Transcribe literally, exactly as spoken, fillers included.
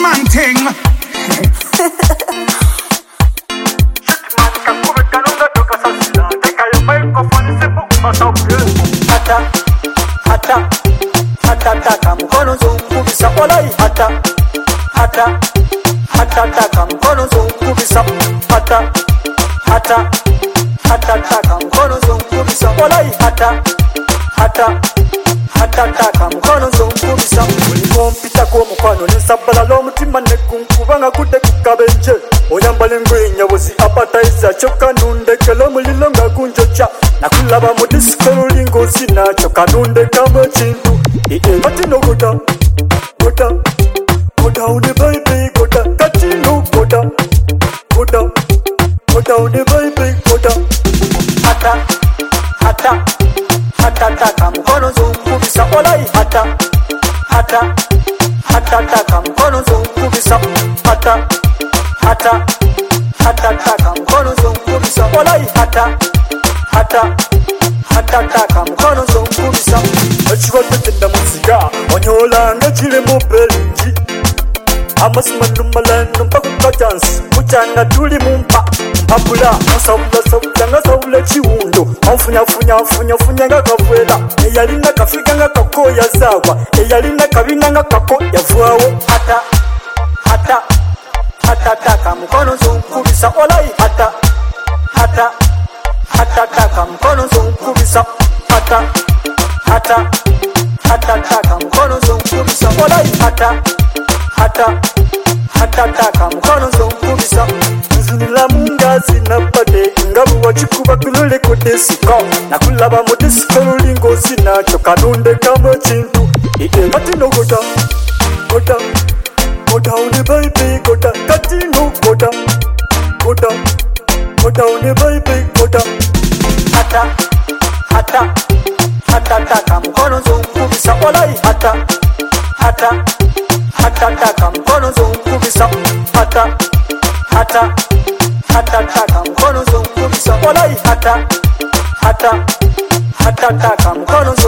man thing. Hata, hata, hata taka mkono zungubisa olai hata, hata, hata taka mkono zungubisa hata, hata, hata taka mkono zungubisa olai hata, hata, hata taka mkono zungubisa ulikompita kwa mukwano nisabala l'omutima nekunkubanga kudde kukabenje oyambala engwenya buzi apataisa choka nundekela omuliro nga kunjocha nakulaba mu disco lulingo sinakyo kanundekamu ekintu kati no goda goda goda une baby goda kati no goda goda goda une baby goda hata hata hata taka mkono zungubisa olai hata hata hata taka mkono zungubisa hata hata hata taka mkono zungubisa olai hata hata hata taka mkono zungubisa ekibadde tenda muziga onyolanga kiri mu belingi amasimanu malano mpakuka jansi kukyanga tuli mumpa mpapula nosawula sawula nga sawula ekiwundo onfunyafunya nfunyafunya nga kavwera eyalina kafiga nga kako yazaagwa eyalina kabina nga kako yavaawo hata hata hata taka mkono zungubisa olai hata hata hata taka mkono zungubisa hata hata hata taka mkono zungubisa olai hata hata hata taka mkono zungubisa nzunila mungazi na pade ngabu wachikuba kulule kudesiko nakulaba mu disco lulingo sinakyo kanundekamu ekintu kati no goda goda goda une baby goda kati no goda goda goda une baby goda hata hata hata taka mkono zungubisa olai hata hata hata taka mkono zungubisa hata hata hata taka mkono zungubisa olai hata hata hata taka mkono